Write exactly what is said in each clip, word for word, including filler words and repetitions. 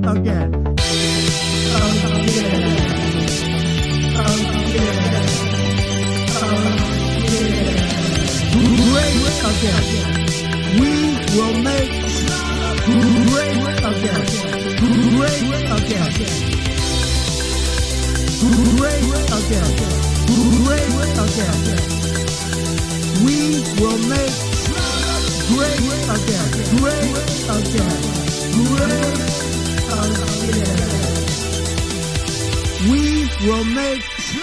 again. Great again. We will make great again. Great again. Great again. Great again. We will make great again. Great again. Great again. We will make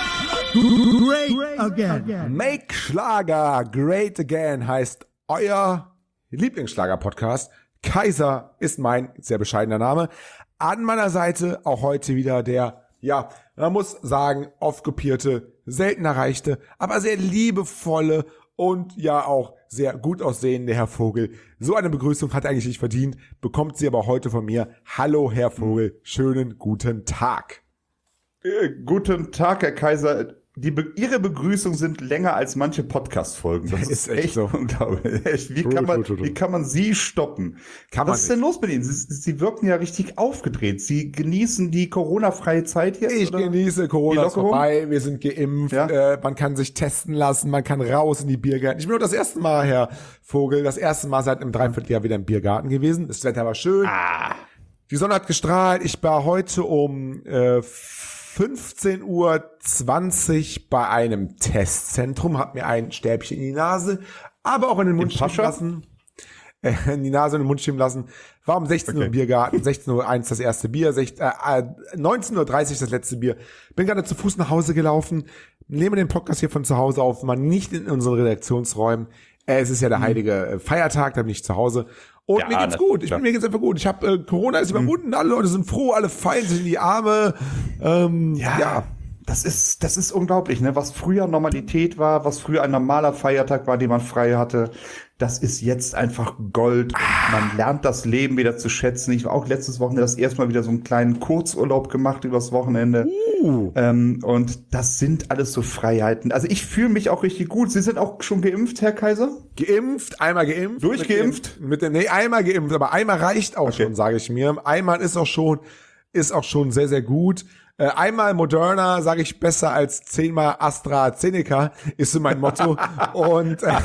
great again. Make Schlager great again heißt euer Lieblingsschlager-Podcast. Kaiser ist mein sehr bescheidener Name. An meiner Seite auch heute wieder der, ja, man muss sagen, oft kopierte, selten erreichte, aber sehr liebevolle und ja auch sehr gut aussehende Herr Vogel. So eine Begrüßung hat er eigentlich nicht verdient, bekommt sie aber heute von mir. Hallo Herr Vogel, schönen guten Tag. Äh, guten Tag, Herr Kaiser. Die Be- Ihre Begrüßungen sind länger als manche Podcast-Folgen. Das, das ist, ist echt, echt so unglaublich. Wie kann man, wie kann man Sie stoppen? Kann Was ist denn los mit Ihnen? Sie, Sie wirken ja richtig aufgedreht. Sie genießen die Corona-freie Zeit jetzt? Ich oder? genieße Corona ist vorbei. Wir sind geimpft. Ja? Äh, man kann sich testen lassen. Man kann raus in die Biergärten. Ich bin nur das erste Mal, Herr Vogel, das erste Mal seit einem Dreivierteljahr wieder im Biergarten gewesen. Das Wetter war schön. Ah. Die Sonne hat gestrahlt. Ich war heute um äh, fünfzehn Uhr zwanzig bei einem Testzentrum, hab mir ein Stäbchen in die Nase, aber auch in den Mund schieben lassen. Äh, in die Nase und den Mund schieben lassen. War um sechzehn Uhr im Biergarten, sechzehn Uhr eins das erste Bier, sechzehn, äh, neunzehn Uhr dreißig das letzte Bier. Bin gerade zu Fuß nach Hause gelaufen, nehme den Podcast hier von zu Hause auf, mal nicht in unseren Redaktionsräumen. Äh, es ist ja der heilige Feiertag, da bin ich zu Hause. Und ja, mir geht's gut. Ich bin, mir geht's einfach gut. Ich habe äh, Corona ist überwunden. Mhm. Alle Leute sind froh. Alle fallen sich in die Arme. Ähm, ja, ja, das ist das ist unglaublich, ne? Was früher Normalität war, was früher ein normaler Feiertag war, den man frei hatte, das ist jetzt einfach Gold. Ah. Man lernt das Leben wieder zu schätzen. Ich war auch letztes Wochenende das erste Mal wieder so einen kleinen Kurzurlaub gemacht übers Wochenende. Uh. Ähm, und das sind alles so Freiheiten. Also ich fühle mich auch richtig gut. Sie sind auch schon geimpft, Herr Kaiser? Geimpft, einmal geimpft. Durchgeimpft? Mit dem, mit dem, nee, einmal geimpft, aber einmal reicht auch okay. schon, sage ich mir. Einmal ist auch schon, ist auch schon sehr, sehr gut. Äh, einmal Moderna, sage ich, besser als zehnmal AstraZeneca, ist so mein Motto. und, äh,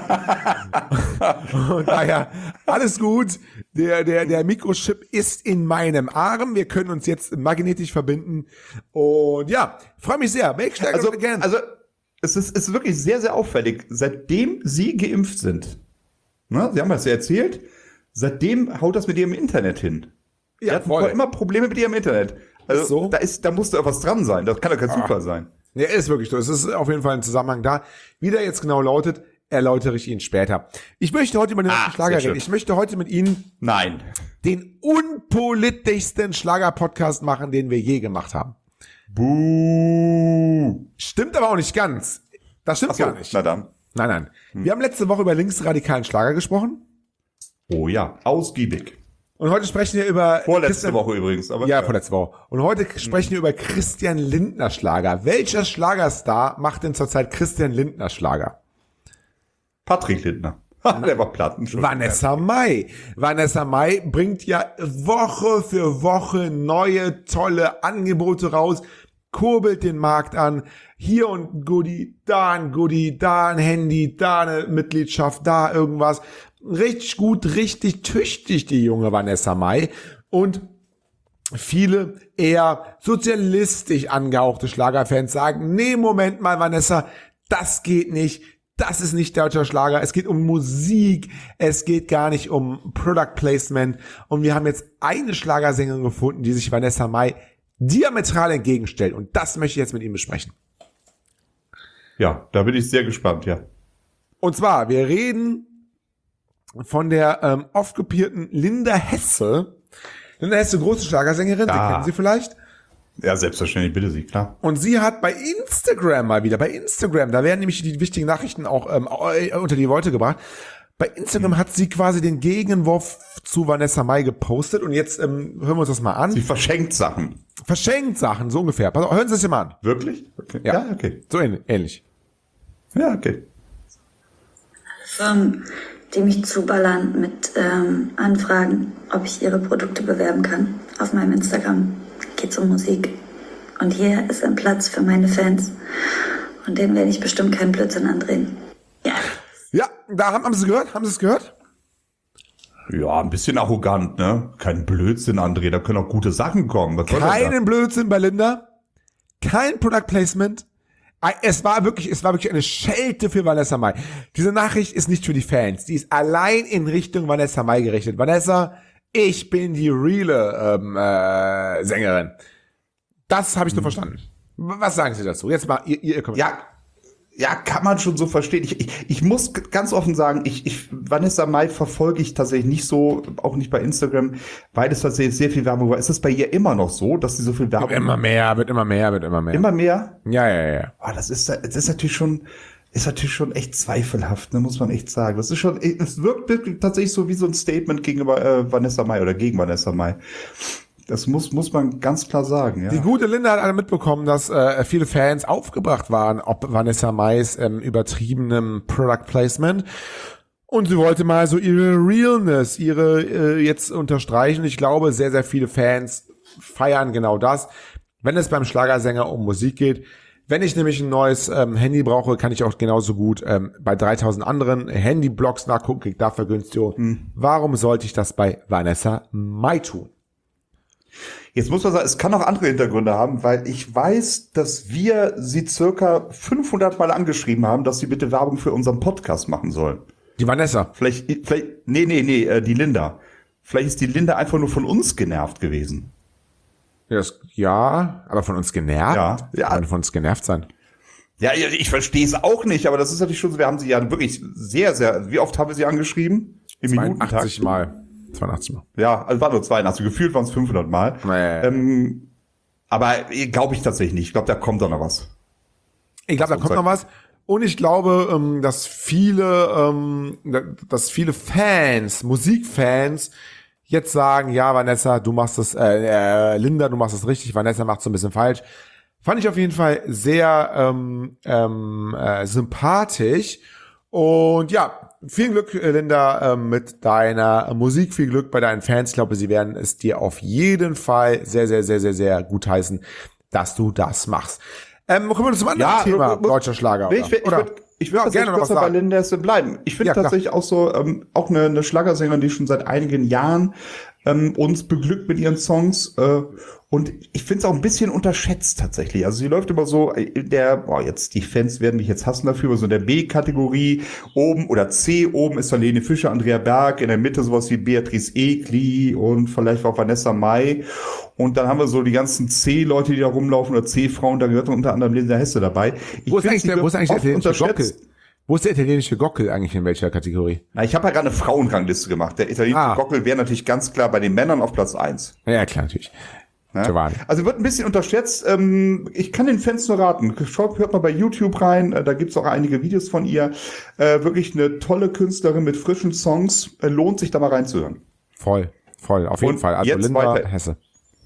und daher, alles gut. Der, der, der Mikrochip ist in meinem Arm. Wir können uns jetzt magnetisch verbinden. Und ja, freue mich sehr. Make Schlager also, again. Also, es ist, es ist wirklich sehr, sehr auffällig. Seitdem Sie geimpft sind, ne, Sie haben das ja erzählt, seitdem haut das mit Ihrem Internet hin. Ja, Sie hatten vorher immer Probleme mit Ihrem Internet. Also so? da ist, da muss da was dran sein. Das kann doch kein ah. Zufall sein. Ja, ist wirklich so. Es ist auf jeden Fall ein Zusammenhang da. Wie der jetzt genau lautet, erläutere ich Ihnen später. Ich möchte heute über den ah, Schlager reden. Ich möchte heute mit Ihnen Nein. den unpolitischsten Schlager-Podcast machen, den wir je gemacht haben. Buh. Stimmt aber auch nicht ganz. Das stimmt Ach so, gar nicht. Na dann. Nein, nein. Hm. Wir haben letzte Woche über linksradikalen Schlager gesprochen. Oh ja, ausgiebig. Und heute sprechen wir über... Vorletzte Christian, Woche übrigens. Aber ja, ja, vorletzte Woche. Und heute sprechen wir über Christian Lindner Schlager. Welcher Schlagerstar macht denn zurzeit Christian Lindner Schlager? Patrick Lindner. Der war Platten schon. Vanessa Mai. Vanessa Mai bringt ja Woche für Woche neue, tolle Angebote raus, kurbelt den Markt an. Hier und Goodie, da ein Goodie, da ein Handy, da eine Mitgliedschaft, da irgendwas. Richtig gut, richtig tüchtig, die junge Vanessa Mai. Und viele eher sozialistisch angehauchte Schlagerfans sagen, nee, Moment mal, Vanessa, das geht nicht. Das ist nicht deutscher Schlager. Es geht um Musik. Es geht gar nicht um Product Placement. Und wir haben jetzt eine Schlagersängerin gefunden, die sich Vanessa Mai diametral entgegenstellt. Und das möchte ich jetzt mit Ihnen besprechen. Ja, da bin ich sehr gespannt, ja. Und zwar, wir reden von der ähm, oft kopierten Linda Hesse. Linda Hesse, große Schlagersängerin, ja. Sie kennen sie vielleicht. Ja, selbstverständlich, bitte Sie, klar. Und sie hat bei Instagram mal wieder, bei Instagram, da werden nämlich die wichtigen Nachrichten auch ähm, unter die Leute gebracht. Bei Instagram mhm. hat sie quasi den Gegenwurf zu Vanessa Mai gepostet und jetzt ähm, hören wir uns das mal an. Sie verschenkt Sachen. Verschenkt Sachen, so ungefähr. Pass auf, hören Sie es sich mal an. Wirklich? Okay. Ja. ja, okay. So ähnlich. Ja, okay. Von die mich zuballern mit ähm, Anfragen, ob ich ihre Produkte bewerben kann. Auf meinem Instagram geht es um Musik. Und hier ist ein Platz für meine Fans. Und denen werde ich bestimmt keinen Blödsinn andrehen. Ja. Ja, da haben, haben Sie es gehört? Haben Sie es gehört? Ja, ein bisschen arrogant, ne? Kein Blödsinn, André, da können auch gute Sachen kommen. Was soll das Keinen da? Blödsinn bei Linda. Kein Product Placement. Es war wirklich, es war wirklich eine Schelte für Vanessa Mai. Diese Nachricht ist nicht für die Fans. Die ist allein in Richtung Vanessa Mai gerichtet. Vanessa, ich bin die reale ähm, äh, Sängerin. Das habe ich so verstanden. Was sagen Sie dazu? Jetzt mal ihr, ihr Kommentar. Ja, ja, kann man schon so verstehen. Ich, ich, ich muss g- ganz offen sagen, ich, ich, Vanessa Mai verfolge ich tatsächlich nicht so, auch nicht bei Instagram, weil es tatsächlich sehr viel Werbung war. Ist das bei ihr immer noch so, dass sie so viel Werbung Wird immer mehr, wird immer mehr, wird immer mehr. Immer mehr? Ja, ja, ja. Oh, das ist, das ist natürlich schon, ist natürlich schon echt zweifelhaft, ne, muss man echt sagen. Das ist schon, es wirkt wirklich tatsächlich so wie so ein Statement gegenüber äh, Vanessa Mai oder gegen Vanessa Mai. Das muss, muss man ganz klar sagen, ja. Die gute Linda hat alle mitbekommen, dass äh, viele Fans aufgebracht waren, ob Vanessa Mais ähm, übertriebenem Product Placement. Und sie wollte mal so ihre Realness, ihre äh, jetzt unterstreichen. Ich glaube, sehr, sehr viele Fans feiern genau das. Wenn es beim Schlagersänger um Musik geht, wenn ich nämlich ein neues ähm, Handy brauche, kann ich auch genauso gut ähm, bei dreitausend anderen Handyblogs nachgucken, krieg da Vergünstigung. Hm. Warum sollte ich das bei Vanessa Mai tun? Jetzt muss man sagen, es kann auch andere Hintergründe haben, weil ich weiß, dass wir sie circa fünfhundert Mal angeschrieben haben, dass sie bitte Werbung für unseren Podcast machen soll. Die Vanessa. Vielleicht, vielleicht, nee, nee, nee, äh, die Linda. Vielleicht ist die Linda einfach nur von uns genervt gewesen. Ja, das, ja, aber von uns genervt? Ja. Ja. Kann von uns genervt sein. Ja, ich, ich verstehe es auch nicht, aber das ist natürlich schon so, wir haben sie ja wirklich sehr, sehr, wie oft haben wir sie angeschrieben? Im Minutentakt? zweiundachtzig Mal. zweiundachtzig Mal. Ja, also war nur zweiundachtzig, gefühlt waren es fünfhundert Mal. Nee. Ähm, aber glaube ich tatsächlich nicht. Ich glaube, da kommt doch noch was. Ich glaube, da kommt noch was. Und ich glaube, ähm, dass viele, ähm, dass viele Fans, Musikfans, jetzt sagen, ja, Vanessa, du machst das, äh, äh, Linda, du machst das richtig, Vanessa macht es ein bisschen falsch. Fand ich auf jeden Fall sehr ähm, ähm, äh, sympathisch. Und ja, viel Glück, Linda, äh, mit deiner Musik, viel Glück bei deinen Fans. Ich glaube, sie werden es dir auf jeden Fall sehr, sehr, sehr, sehr, sehr gut heißen, dass du das machst. Ähm, kommen wir zum anderen Ja, Thema, muss- deutscher Schlager. Ich, ich, ich oder? würde ich würd Ja, tatsächlich gerne noch kurz was noch bei sagen. Linda Essen bleiben. Ich finde Ja, klar. tatsächlich auch so, ähm, auch eine, eine Schlagersängerin, die schon seit einigen Jahren ähm, uns beglückt mit ihren Songs. Äh, und ich finde es auch ein bisschen unterschätzt tatsächlich. Also sie läuft immer so in der, boah, jetzt die Fans werden mich jetzt hassen dafür, aber so in der B-Kategorie oben oder C oben ist dann Lene Fischer, Andrea Berg, in der Mitte sowas wie Beatrice Egli und vielleicht auch Vanessa Mai. Und dann haben wir so die ganzen C-Leute, die da rumlaufen, oder C-Frauen, da gehört unter anderem Linda Hesse dabei. Ich Wo ist find, eigentlich sie der, wo ist wird eigentlich der oft italienische unterschätzt. Gockel? Wo ist der italienische Gockel eigentlich in welcher Kategorie? Na, ich habe ja gerade eine Frauenrangliste gemacht. Der italienische Ah. Gockel wäre natürlich ganz klar bei den Männern auf Platz eins. Ja, klar, natürlich. Ne? Giovanni. Also wird ein bisschen unterschätzt. Ähm, ich kann den Fans nur raten. Schaut, hört mal bei YouTube rein. Äh, da gibt's auch einige Videos von ihr. Äh, wirklich eine tolle Künstlerin mit frischen Songs. Äh, lohnt sich da mal reinzuhören. Voll, voll, auf jeden Und Fall. Also jetzt Linda weiter. Hesse.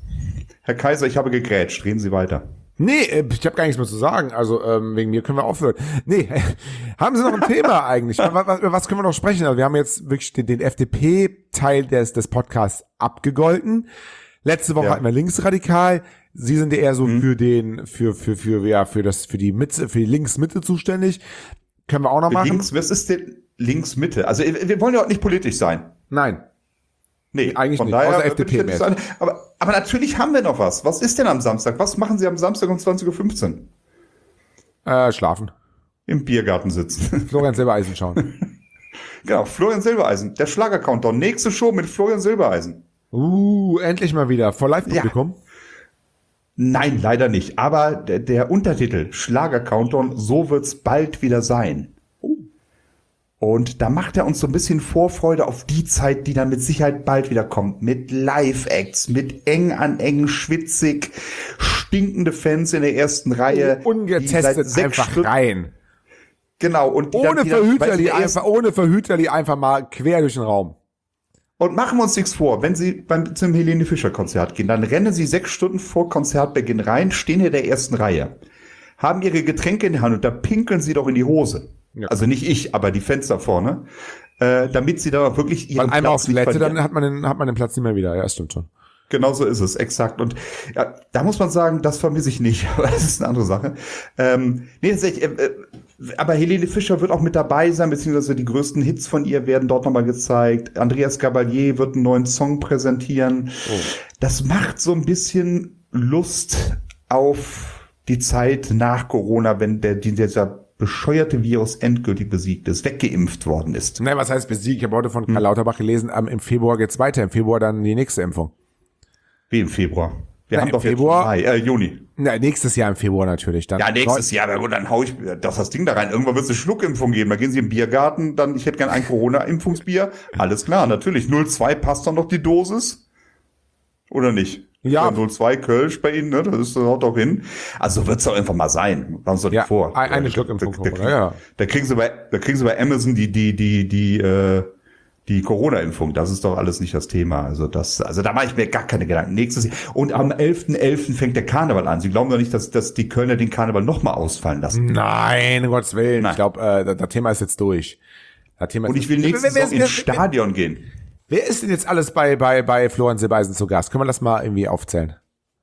Herr Kaiser, ich habe gegrätscht. Reden Sie weiter. Nee, äh, ich habe gar nichts mehr zu sagen. Also ähm, wegen mir können wir aufhören. Nee, haben Sie noch ein Thema eigentlich? Was, was, über was können wir noch sprechen? Also wir haben jetzt wirklich den, den F D P-Teil des, des Podcasts abgegolten. Letzte Woche Ja. hatten wir linksradikal. Sie sind ja eher so für den, für für für ja für das für die Mitte, für die Linksmitte zuständig. Können wir auch noch machen? Links, was ist denn Links-Mitte? Also wir wir wollen ja auch nicht politisch sein. Nein. Nee, Eigentlich von nicht, daher außer würde F D P ich jetzt mehr. sagen, aber, aber natürlich haben wir noch was. Was ist denn am Samstag? Was machen Sie am Samstag um zwanzig Uhr fünfzehn? Äh, schlafen. Im Biergarten sitzen. Florian Silbereisen schauen. Genau, Florian Silbereisen. Der Schlager-Countdown. Nächste Show mit Florian Silbereisen. Uh, endlich mal wieder. Vor Live-Publikum. Nein, leider nicht. Aber der, der Untertitel Schlager-Countdown, so wird's bald wieder sein. Und da macht er uns so ein bisschen Vorfreude auf die Zeit, die dann mit Sicherheit bald wieder kommt. Mit Live-Acts, mit eng an eng, schwitzig, stinkende Fans in der ersten Reihe. die seit Ungetestet sechs einfach Stunden- rein. Genau. Und die dann- Ohne die dann- weißt Verhüter, du, die der erste- einfach, ohne Verhüter, die einfach mal quer durch den Raum. Und machen wir uns nichts vor, wenn Sie beim, zum Helene Fischer Konzert gehen, dann rennen Sie sechs Stunden vor Konzertbeginn rein, stehen in der ersten Reihe, haben Ihre Getränke in der Hand und da pinkeln Sie doch in die Hose. Ja. Also nicht ich, aber die Fans da vorne. äh, damit sie da wirklich ihren Weil einmal Platz auf nicht Toilette, verlieren. dann hat man den, hat man den Platz nicht mehr wieder. Ja, stimmt schon. Genau so ist es, exakt. Und ja, da muss man sagen, das vermisse ich nicht, aber das ist eine andere Sache. Ähm, nee, tatsächlich, äh, äh, aber Helene Fischer wird auch mit dabei sein, beziehungsweise die größten Hits von ihr werden dort nochmal gezeigt. Andreas Gabalier wird einen neuen Song präsentieren. Oh. Das macht so ein bisschen Lust auf die Zeit nach Corona, wenn der, dieser bescheuerte Virus endgültig besiegt ist, weggeimpft worden ist. Nein, was heißt besiegt? Ich habe heute von Karl hm. Lauterbach gelesen, am, im Februar geht's weiter. Im Februar dann die nächste Impfung. Wie im Februar? Wir Na, haben im doch Februar, jetzt Mai, äh, Juni. Na, nächstes Jahr im Februar natürlich. Dann ja, nächstes Jahr, aber gut, dann hau ich das, das Ding da rein. Irgendwann wird es eine Schluckimpfung geben. Da gehen Sie im Biergarten, dann, ich hätte gern ein Corona-Impfungsbier. Alles klar, natürlich. null Komma zwei passt doch noch die Dosis? Oder nicht? Ja. null Komma zwei Kölsch bei Ihnen, ne? Das ist, das haut doch hin. Also wird's doch einfach mal sein. Machen Sie doch ja, nicht vor. Ein, eine Schluckimpfung, da, da, da, ja. Da kriegen Sie bei, da kriegen Sie bei Amazon die, die, die, die, äh, die Corona-Impfung, das ist doch alles nicht das Thema. Also das, also da mache ich mir gar keine Gedanken. Nächstes Jahr. Und am elften elften fängt der Karneval an. Sie glauben doch nicht, dass, dass die Kölner den Karneval nochmal ausfallen lassen. Nein, um Gottes Willen. Nein. Ich glaube, äh, das Thema ist jetzt durch. Das Thema Und ist ich will nächstes Jahr ins Stadion gehen. Wer ist denn jetzt alles bei, bei, bei Florian Silbereisen zu Gast? Können wir das mal irgendwie aufzählen?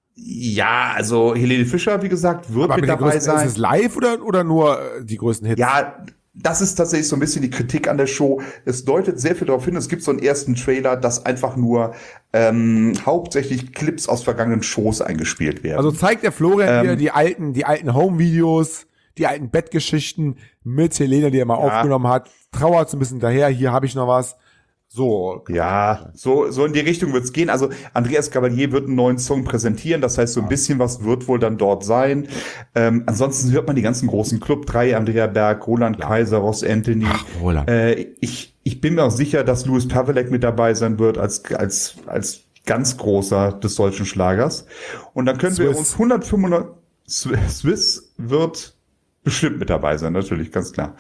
Ja, also Helene Fischer, wie gesagt, wird Aber mit mit dabei größten, sein. Ist es live oder, oder nur äh, die größten Hits? Ja, das ist tatsächlich so ein bisschen die Kritik an der Show. Es deutet sehr viel darauf hin, es gibt so einen ersten Trailer, dass einfach nur ähm, hauptsächlich Clips aus vergangenen Shows eingespielt werden. Also zeigt der Florian Ähm, hier die alten, die alten Home-Videos, die alten Bettgeschichten mit Helene, die er mal Ja. aufgenommen hat. Trauert so ein bisschen daher, hier habe ich noch was. So. Ja, so, so in die Richtung wird's gehen. Also Andreas Gabalier wird einen neuen Song präsentieren. Das heißt, so ein bisschen was wird wohl dann dort sein. Ähm, ansonsten hört man die ganzen großen Club drei, Andrea Berg, Roland Kaiser, Ross Anthony. Ach, Roland. Äh, ich, ich bin mir auch sicher, dass Louis Pavelek mit dabei sein wird als, als, als ganz großer des deutschen Schlagers. Und dann können wir Swiss. uns hundertfünfundneunzig, Swiss wird bestimmt mit dabei sein, natürlich, ganz klar.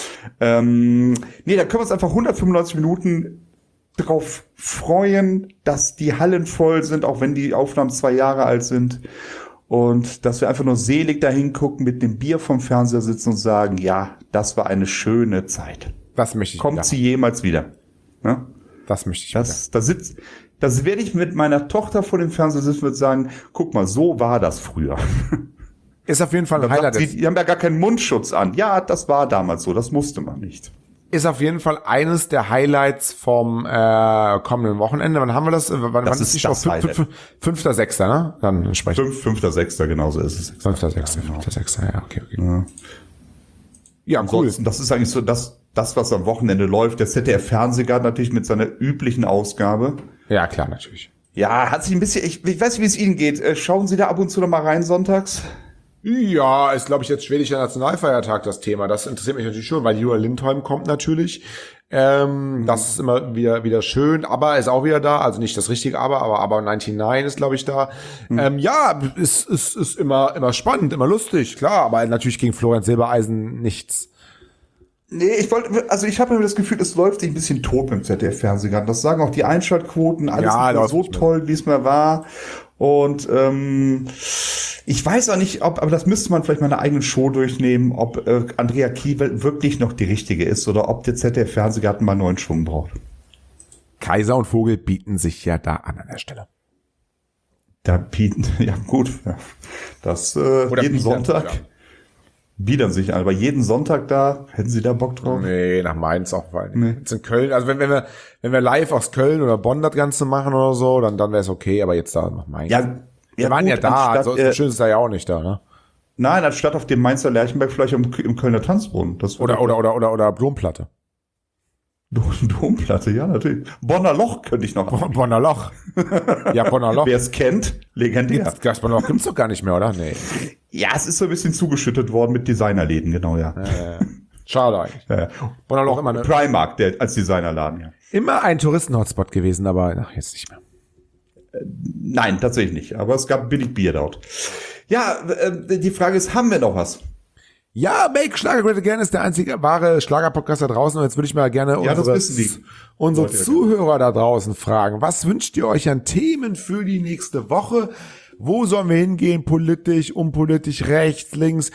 Ähm, nee, da können wir uns einfach hundertfünfundneunzig Minuten drauf freuen, dass die Hallen voll sind, auch wenn die Aufnahmen zwei Jahre alt sind. Und dass wir einfach nur selig dahin gucken, mit dem Bier vom Fernseher sitzen und sagen, ja, das war eine schöne Zeit. Das möchte ich Kommt wieder. sie jemals wieder? Ne? Das möchte ich Das, da sitzt, das werde ich mit meiner Tochter vor dem Fernseher sitzen und sagen, guck mal, so war das früher. wieder. Ist auf jeden Fall ein Dann sagt Highlight. sie, die haben ja gar keinen Mundschutz an. Ja, das war damals so, das musste man nicht. Ist auf jeden Fall eines der Highlights vom äh, kommenden Wochenende. Wann haben wir das? Wann, Das wann ist die das Show? Highlight. Fünf- Fünfter, Sechster, ne? Dann sprechen wir. Fünf, fünfter, sechster, genauso ist es. Fünfter, Sechster, Fünfter, Sechster, ja, okay, okay. Ja. Ja, cool. Ansonsten, das ist eigentlich so das, das, was am Wochenende läuft. Der Z D F-Fernsehgarten natürlich mit seiner üblichen Ausgabe. Ja, klar, natürlich. Ja, hat sich ein bisschen, ich, ich weiß nicht, wie es Ihnen geht. Äh, Schauen Sie da ab und zu noch mal rein sonntags? Ja, ist, glaube ich, jetzt schwedischer Nationalfeiertag das Thema. Das interessiert mich natürlich schon, weil Julia Lindholm kommt natürlich. Ähm, das ist immer wieder wieder schön, aber ist auch wieder da. Also nicht das richtige Aber, aber aber neunundneunzig ist, glaube ich, da. Mhm. Ähm, ja, ist, ist, ist immer immer spannend, immer lustig, klar. Aber natürlich gegen Florian Silbereisen nichts. Nee, ich wollte, also ich habe mir das Gefühl, es läuft sich ein bisschen tot beim Z D F-Fernsehgarten. Das sagen auch die Einschaltquoten, alles Ja, nicht mehr läuft so nicht mehr. toll, wie es mal war. Und ähm, ich weiß auch nicht, ob, aber das müsste man vielleicht mal eine eigene Show durchnehmen, ob äh, Andrea Kiewel wirklich noch die richtige ist oder ob der Z D F-Fernsehgarten mal einen neuen Schwung braucht. Kaiser und Vogel bieten sich ja da an an der Stelle. Da bieten, ja gut, ja. das äh, Oder jeden biedern, Sonntag ja. biedern sich an, aber jeden Sonntag da, hätten Sie da Bock drauf? Nee, nach Mainz auch, weil Nee. jetzt in Köln, also wenn, wenn wir wenn wir live aus Köln oder Bonn das Ganze machen oder so, dann dann wäre es okay, aber jetzt da nach Mainz. Ja, wir waren ja gut, da, anstatt, also äh, schön ist da ja auch nicht da, ne? Nein, anstatt auf dem Mainzer Lerchenberg vielleicht im, im Kölner Tanzbrunnen. Das Oder oder oder oder oder Domplatte. Domplatte, ja, natürlich. Bonner Loch könnte ich noch. Bon- Bonner Loch. Ja, Bonner Loch. Wer es kennt, legendär. Das, das Bonner Loch gibt's doch gar nicht mehr, oder? Nee. Ja, es ist so ein bisschen zugeschüttet worden mit Designerläden, genau, ja. Äh, schade eigentlich. ja. ja. Bonner Loch immer, ne? Primark, der als Designerladen, ja. Immer ein Touristen-Hotspot gewesen, aber ach, jetzt nicht mehr. Nein, tatsächlich nicht. Aber es gab billig Bier dort. Ja, äh, die Frage ist, haben wir noch was? Ja, Make Schlager Great Again ist der einzige wahre Schlager-Podcast da draußen. Und jetzt würde ich mal gerne Ja, das unsere, wissen die. unsere Leute, ja. Zuhörer da draußen fragen. Was wünscht ihr euch an Themen für die nächste Woche? Wo sollen wir hingehen? Politisch, unpolitisch, rechts, links?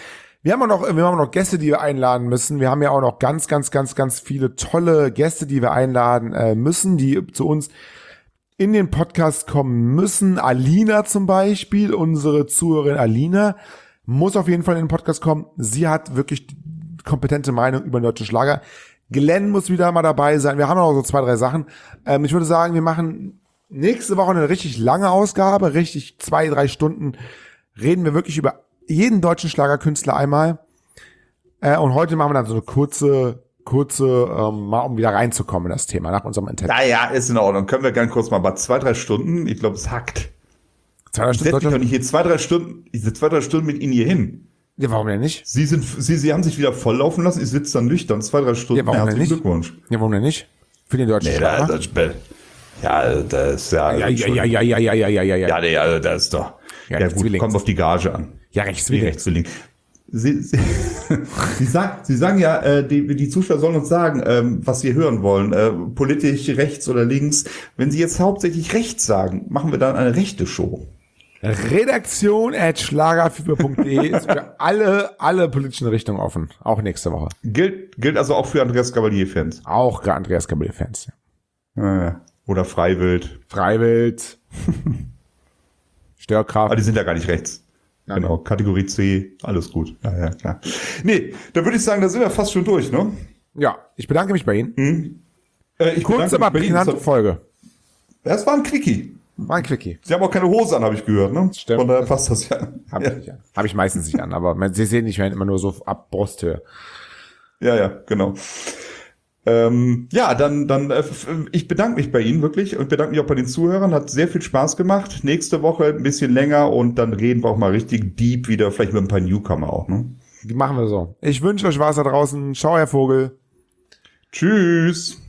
Wir haben auch noch, wir haben auch noch Gäste, die wir einladen müssen. Wir haben ja auch noch ganz, ganz, ganz, ganz viele tolle Gäste, die wir einladen äh, müssen, die zu uns in den Podcast kommen müssen. Alina zum Beispiel, unsere Zuhörerin Alina, muss auf jeden Fall in den Podcast kommen. Sie hat wirklich kompetente Meinung über den deutschen Schlager. Glenn muss wieder mal dabei sein. Wir haben noch so zwei, drei Sachen. Ähm, ich würde sagen, wir machen nächste Woche eine richtig lange Ausgabe, richtig zwei, drei Stunden. Reden wir wirklich über jeden deutschen Schlagerkünstler einmal. Äh, und heute machen wir dann so eine kurze, kurze, ähm, mal um wieder reinzukommen in das Thema nach unserem Intent. Naja, ist in Ordnung. Können wir gerne kurz mal bei zwei, drei Stunden. Ich glaube, es hackt. Zwei, drei Ich setze mich doch Stunden. nicht hier zwei, drei Stunden, ich sitze zwei, drei Stunden mit Ihnen hier hin. Ja, warum denn nicht? Sie sind, Sie, Sie haben sich wieder volllaufen lassen. Ich sitze dann nüchtern. Zwei, drei Stunden. Ja, warum denn Herzlichen nicht? Glückwunsch. Ja, warum denn nicht? Für den deutschen Nee, da, Schlager? das, ja, das ist ja, Ja, ja, ja, ja, ja, ja, ja, ja, ja, ja. ja, nee, also das ist doch, Ja, ja, gut, Zwilling. kommt auf die Gage an. Ja, Die Rechtswillig. Rechtswilligen. Sie, Sie, Sie, sagen, Sie sagen ja, äh, die, die Zuschauer sollen uns sagen, ähm, was sie hören wollen, äh, politisch rechts oder links. Wenn Sie jetzt hauptsächlich rechts sagen, machen wir dann eine rechte Show. Redaktion at schlagerfieber punkt de ist für alle, alle politischen Richtungen offen. Auch nächste Woche. Gilt, gilt also auch für Andreas Gabalier-Fans. Auch Andreas Gabalier-Fans. Äh, oder Freiwild. Freiwild. Aber Störkraft. die sind ja gar nicht rechts. Ja, Genau, Kategorie C, alles gut. Ja, ja, klar. Nee, da würde ich sagen, da sind wir fast schon durch, ne? Ja, ich bedanke mich bei Ihnen. Äh, ich Kurz, bedanke aber mich bei Ihnen. prägnante Folge. Das war ein Quickie. War ein Quickie. Sie haben auch keine Hose an, habe ich gehört, ne? Stimmt. Von daher passt das ja. Habe Ja, ich nicht an. Hab ich meistens nicht an, aber man- Sie sehen nicht, wenn immer nur so ab Brusthöhe. ja, ja, genau. Ähm, ja, dann, dann, äh, f- ich bedanke mich bei Ihnen wirklich und bedanke mich auch bei den Zuhörern. Hat sehr viel Spaß gemacht. Nächste Woche ein bisschen länger und dann reden wir auch mal richtig deep wieder, vielleicht mit ein paar Newcomer auch, ne? Machen wir so. Ich wünsche euch was da draußen. Ciao, Herr Vogel. Tschüss.